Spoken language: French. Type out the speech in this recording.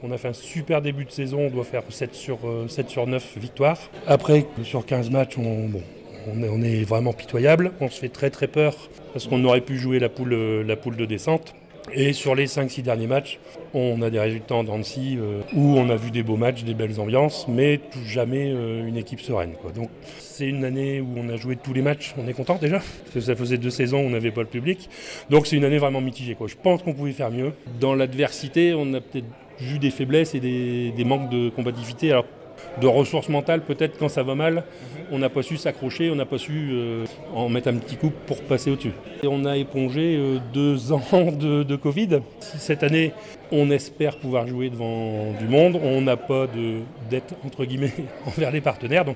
On a fait un super début de saison, on doit faire 7 sur 9 victoires. Après, sur 15 matchs, on est vraiment pitoyable. On se fait très très peur parce qu'on aurait pu jouer la poule de descente. Et sur les 5-6 derniers matchs, on a des résultats en dents de scie où on a vu des beaux matchs, des belles ambiances, mais jamais une équipe sereine, quoi. Donc c'est une année où on a joué tous les matchs, on est content déjà, parce que ça faisait 2 saisons où on n'avait pas le public. Donc c'est une année vraiment mitigée, quoi. Je pense qu'on pouvait faire mieux. Dans l'adversité, on a peut-être vu des faiblesses et des manques de combativité. Alors, de ressources mentales, peut-être quand ça va mal, on n'a pas su s'accrocher, on n'a pas su en mettre un petit coup pour passer au-dessus. Et on a épongé 2 ans de Covid. Cette année, on espère pouvoir jouer devant du monde. On n'a pas de dette, entre guillemets, envers les partenaires. Donc